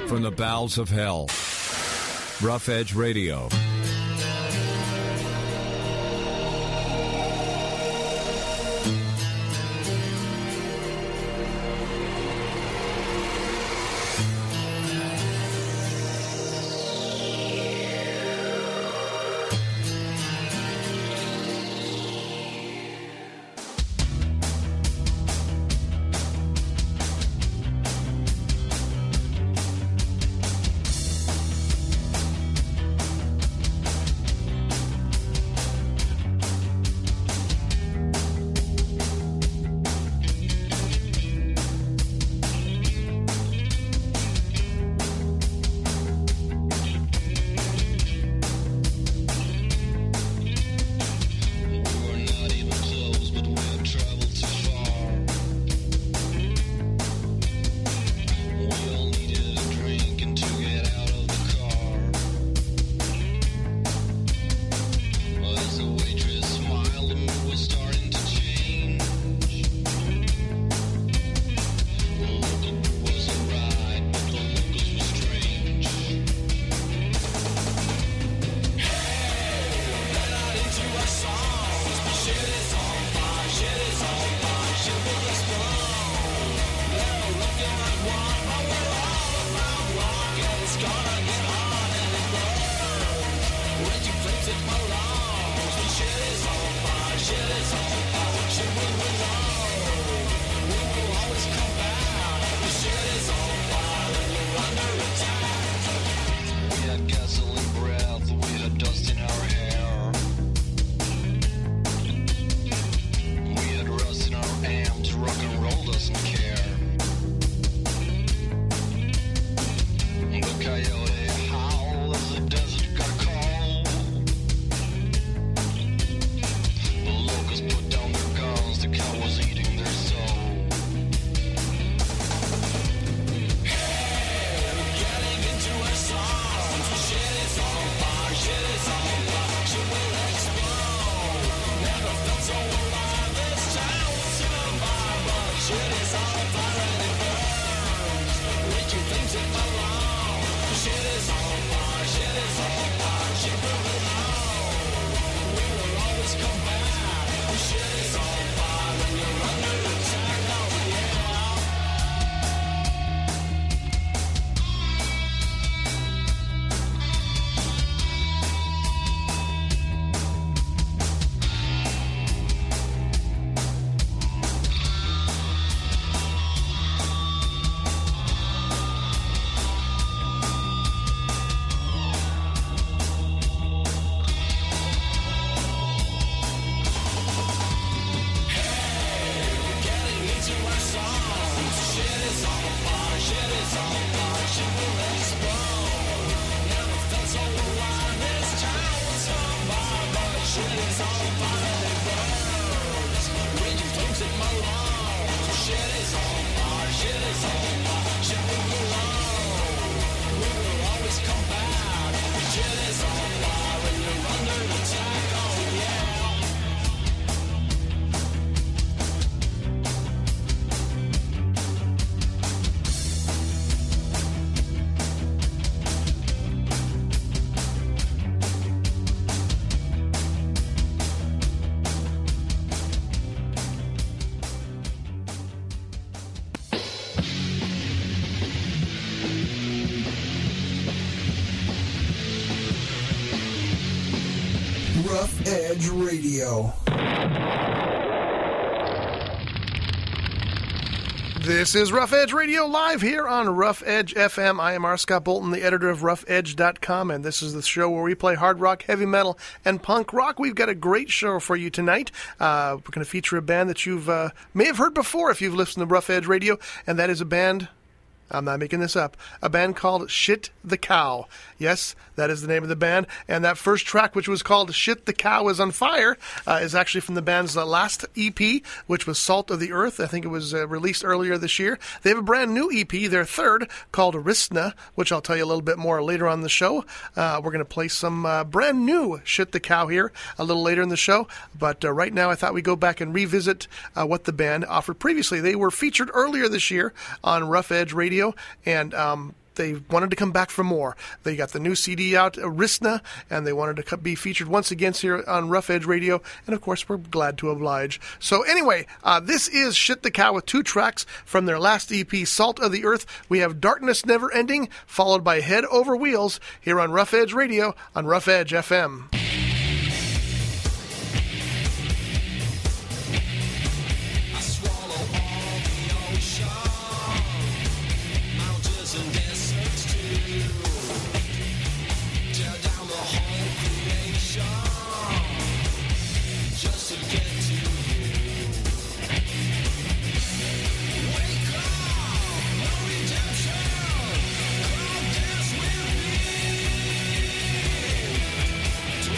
from the bowels of hell. Rough Edge Radio. Rough Edge Radio. This is Rough Edge Radio live here on Rough Edge FM. I am R. Scott Bolton, the editor of RoughEdge.com, and this is the show where we play hard rock, heavy metal, and punk rock. We've got a great show for you tonight. We're going to feature a band that you've may have heard before if you've listened to Rough Edge Radio, and that is a band, I'm not making this up, a band called Shit the Cow. Yes, that is the name of the band. And that first track, which was called Shit the Cow is on Fire, is actually from the band's last EP, which was Salt of the Earth. I think it was released earlier this year. They have a brand new EP, their third, called Ristna, which I'll tell you a little bit more later on the show. We're going to play some brand new Shit the Cow here a little later in the show. But right now I thought we'd go back and revisit what the band offered previously. They were featured earlier this year on Rough Edge Radio, and they wanted to come back for more. They got the new CD out, Risna, and they wanted to be featured once again here on Rough Edge Radio, and of course we're glad to oblige. So anyway, this is Shit the Cow with 2 tracks from their last EP, Salt of the Earth. We have Darkness Never Ending, followed by Head Over Wheels, here on Rough Edge Radio on Rough Edge FM. To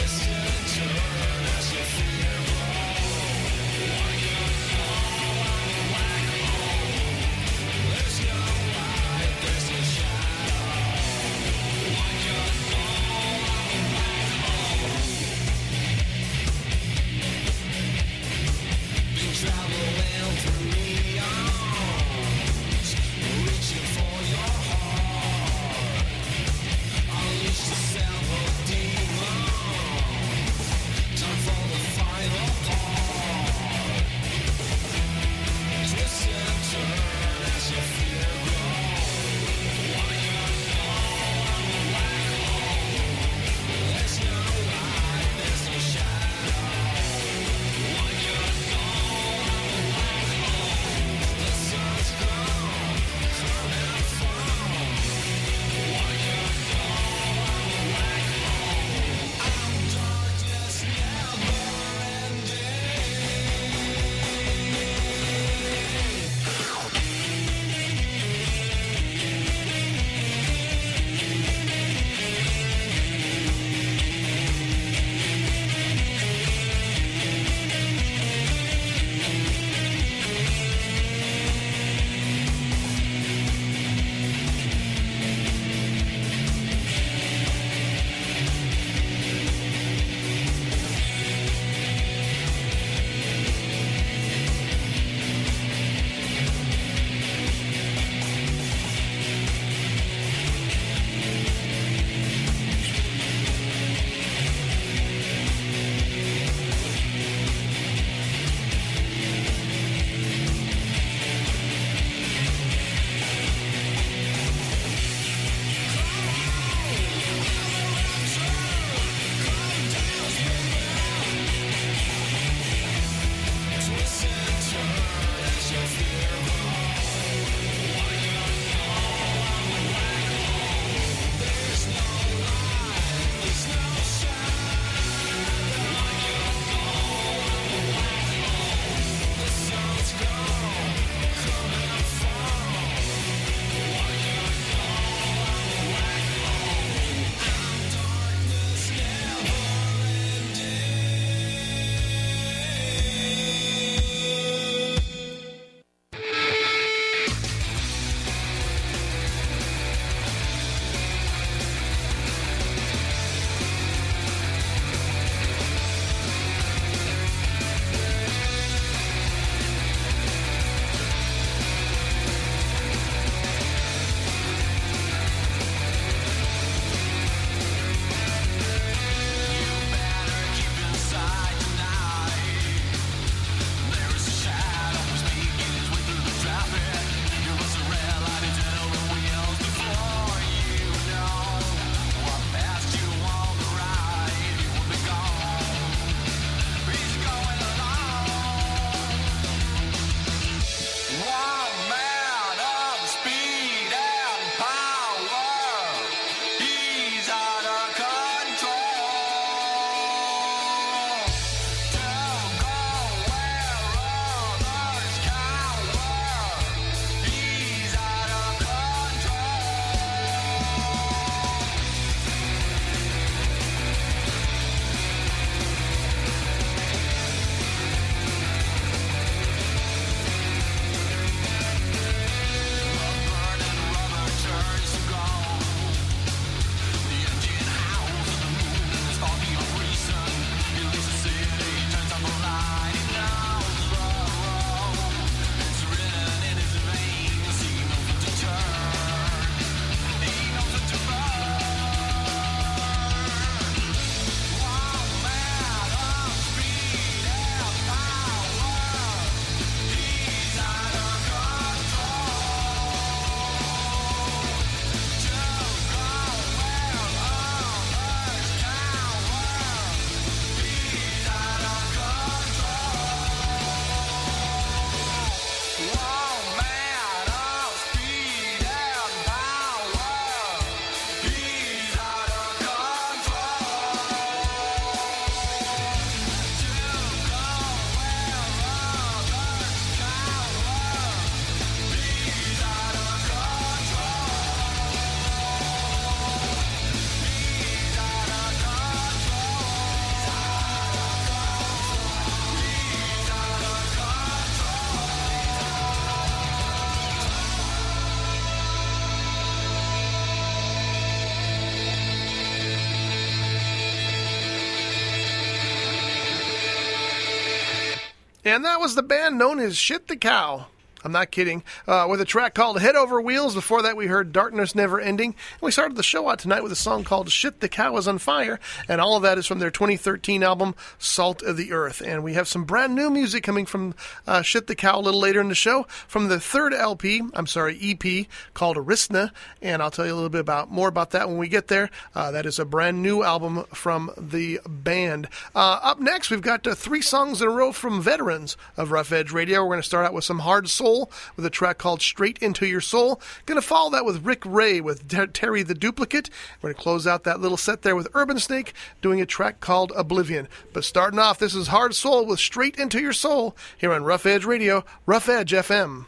And that was the band known as Shit the Cow. I'm not kidding. With a track called Head Over Wheels. Before that, we heard Darkness Never Ending. And we started the show out tonight with a song called Shit the Cow is on Fire. And all of that is from their 2013 album, Salt of the Earth. And we have some brand new music coming from Shit the Cow a little later in the show from the third EP called Arisna. And I'll tell you a little bit more about that when we get there. That is a brand new album from the band. Up next, we've got 3 songs in a row from veterans of Rough Edge Radio. We're going to start out with some Hard Soul with a track called Straight Into Your Soul. Going to follow that with Rick Ray with Terry the Duplicate. We're going to close out that little set there with Urban Snake doing a track called Oblivion. But starting off, this is Hard Soul with Straight Into Your Soul here on Rough Edge Radio, Rough Edge FM.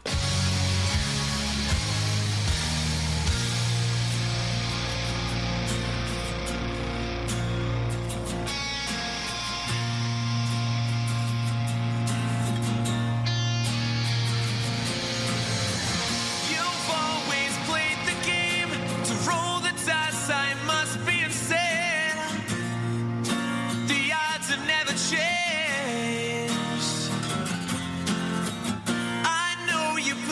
I know you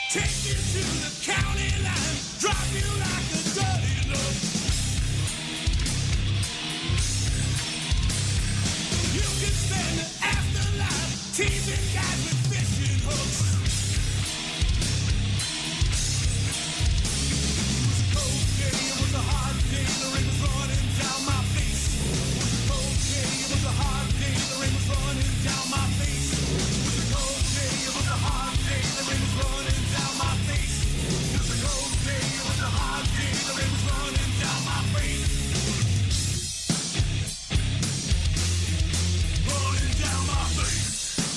Take you to the county line, drop you like a dirty look. You can spend the afterlife teasing guys with fishing hooks. It was a cold day, it was a hard day, the rain was running down my face. It was a cold day, it was a hard day, the rain was running down my face. It was a cold day, it was a hard day, the rain was running down my face. It was a cold day, it was a hard day, the rain was running down my face. Running down my face.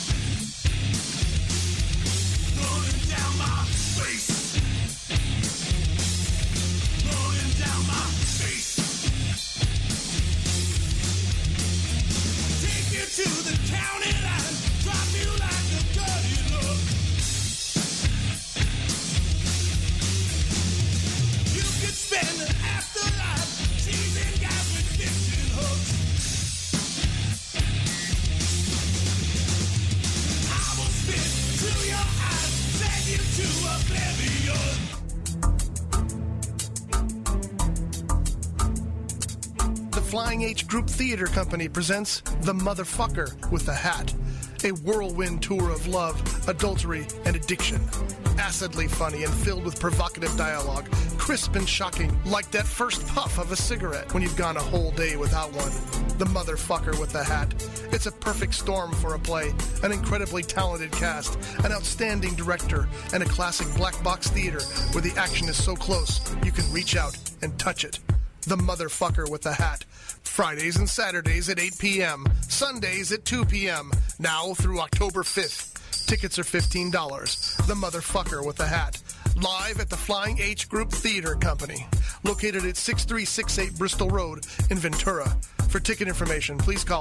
Running down my face. Running down my face. Take you to the county line, drop you like a dirty look. You could spend the afterlife teasing guys with fishing hooks. I will spit through your eyes, send you to oblivion. The Flying H Group Theater Company presents The Motherfucker with the Hat, a whirlwind tour of love, adultery, and addiction. Acidly funny and filled with provocative dialogue, crisp and shocking, like that first puff of a cigarette when you've gone a whole day without one. The Motherfucker with the Hat. It's a perfect storm for a play, an incredibly talented cast, an outstanding director, and a classic black box theater where the action is so close you can reach out and touch it. The Motherfucker with the Hat. Fridays and Saturdays at 8 p.m. Sundays at 2 p.m. Now through October 5th. Tickets are $15. The Motherfucker with the Hat. Live at the Flying H Group Theater Company. Located at 6368 Bristol Road in Ventura. For ticket information, please call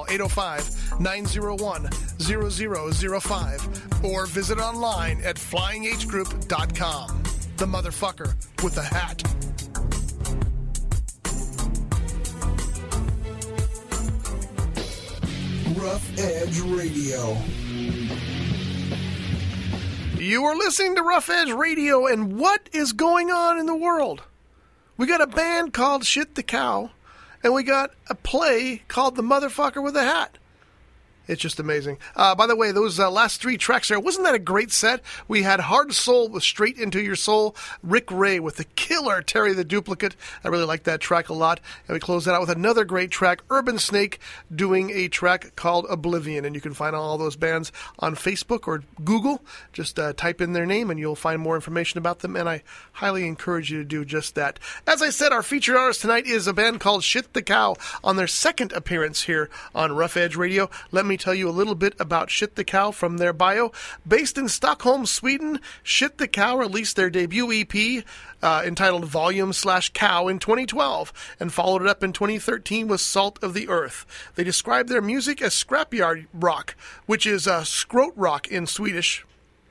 805-901-0005 or visit online at flyinghgroup.com. The Motherfucker with the Hat. Rough Edge Radio. You are listening to Rough Edge Radio, and what is going on in the world? We got a band called Shit the Cow, and we got a play called The Motherfucker with a Hat. It's just amazing. By the way, those last three tracks there, wasn't that a great set? We had Hard Soul with Straight Into Your Soul, Rick Ray with the killer Terry the Duplicate. I really like that track a lot. And we close that out with another great track, Urban Snake, doing a track called Oblivion. And you can find all those bands on Facebook or Google. Just type in their name and you'll find more information about them. And I highly encourage you to do just that. As I said, our featured artist tonight is a band called Shit the Cow on their second appearance here on Rough Edge Radio. Let me tell you a little bit about Shit the Cow from their bio. Based in Stockholm, Sweden, Shit the Cow released their debut EP entitled Volume/Cow in 2012 and followed it up in 2013 with Salt of the Earth. They describe their music as scrapyard rock, which is scrot rock in Swedish.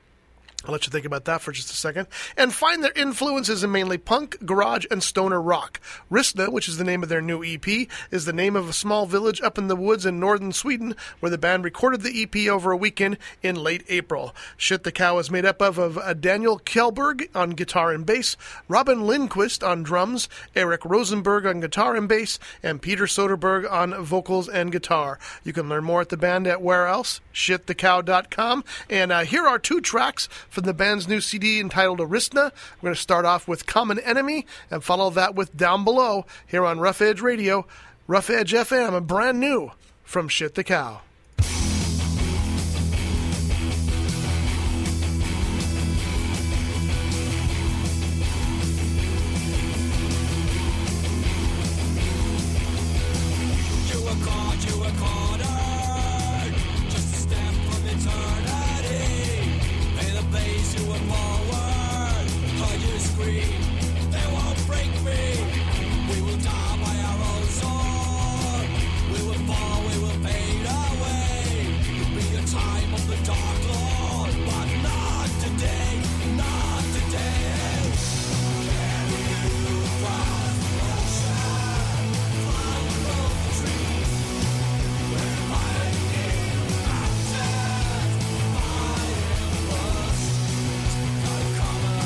I'll let you think about that for just a second. And find their influences in mainly punk, garage, and stoner rock. Rissna, which is the name of their new EP, is the name of a small village up in the woods in northern Sweden where the band recorded the EP over a weekend in late April. Shit the Cow is made up of Daniel Kjellberg on guitar and bass, Robin Lindquist on drums, Eric Rosenberg on guitar and bass, and Peter Soderberg on vocals and guitar. You can learn more at the band at where else? ShitTheCow.com. And here are two tracks from the band's new CD entitled Aristna. We're going to start off with Common Enemy and follow that with Down Below here on Rough Edge Radio, Rough Edge FM, brand new from Shit the Cow. Common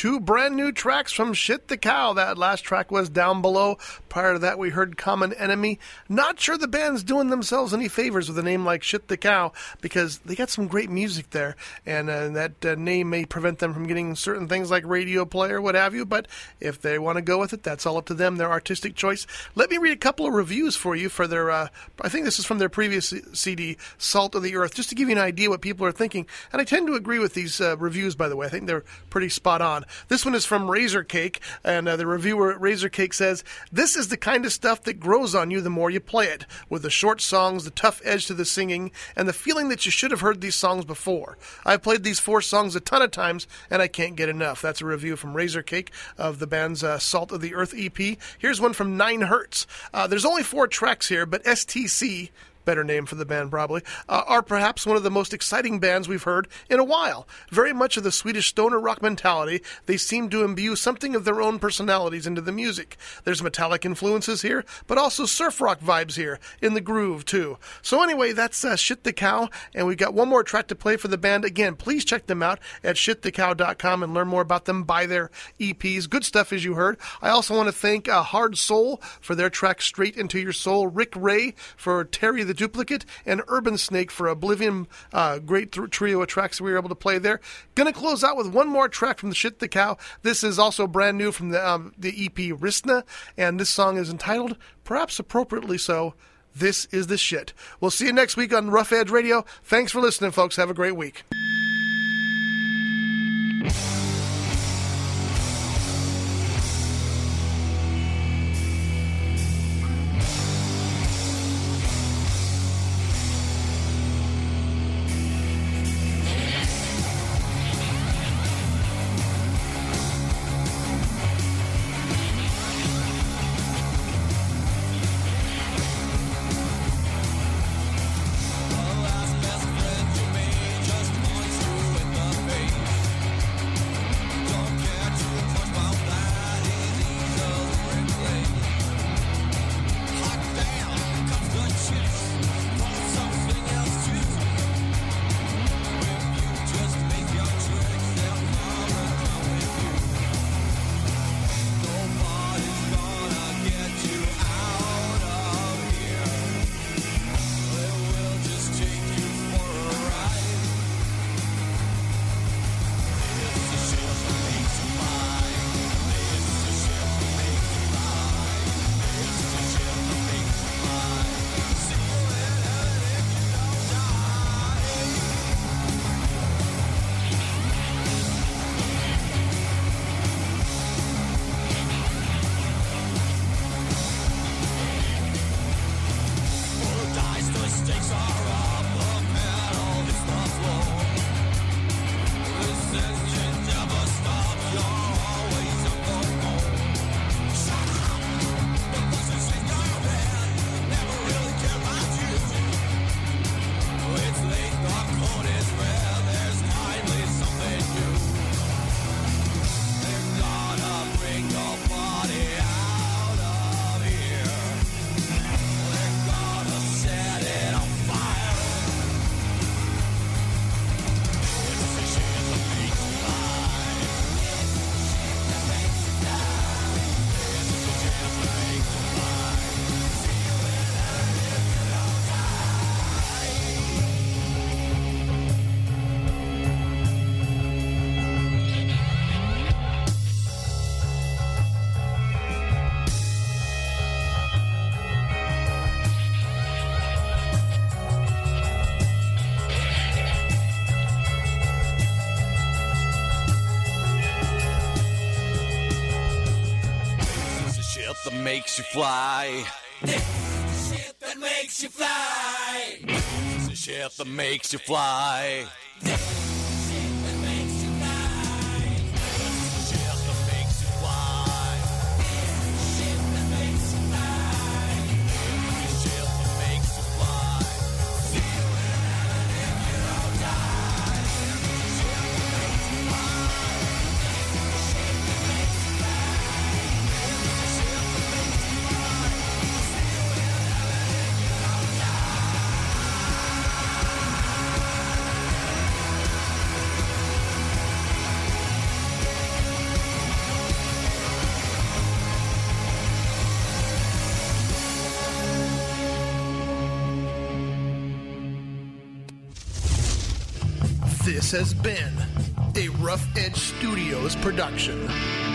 two brand new tracks from Shit the Cow. That last track was Down Below. Prior to that, we heard Common Enemy. Not sure the band's doing themselves any favors with a name like Shit the Cow, because they got some great music there, and that name may prevent them from getting certain things like radio play or what have you, but if they want to go with it, that's all up to them, their artistic choice. Let me read a couple of reviews for you for their, I think this is from their previous CD, Salt of the Earth, just to give you an idea what people are thinking. And I tend to agree with these reviews, by the way. I think they're pretty spot on. This one is from Razor Cake, and the reviewer at Razor Cake says, "This is the kind of stuff that grows on you the more you play it, with the short songs, the tough edge to the singing, and the feeling that you should have heard these songs before. I've played these 4 songs a ton of times, and I can't get enough." That's a review from Razor Cake of the band's Salt of the Earth EP. Here's one from 9 Hertz. There's only 4 tracks here, but STC, better name for the band probably, are perhaps one of the most exciting bands we've heard in a while. Very much of the Swedish stoner rock mentality, they seem to imbue something of their own personalities into the music. There's metallic influences here, but also surf rock vibes here, in the groove too. So anyway, that's Shit the Cow, and we've got one more track to play for the band. Again, please check them out at shitthecow.com and learn more about them, buy their EPs. Good stuff, as you heard. I also want to thank Hard Soul for their track Straight Into Your Soul, Rick Ray for Terry the Duplicate, and Urban Snake for Oblivion. Great trio of tracks we were able to play there. Gonna close out with one more track from the Shit the Cow. This is also brand new from the EP Ristna, and this song is entitled, perhaps appropriately so, This Is the Shit. We'll see you next week on Rough Edge Radio. Thanks for listening, folks. Have a great week. That makes you fly. This is the shit that makes you fly. This is the shit that makes you fly. This is the shit that makes you fly. This is the shit that makes you fly. This is the shit that makes you fly. This is the shit that makes you fly. See you in heaven if you don't die. This is the shit that makes you fly. This is the shit that makes you fly. This has been a Rough Edge Studios production.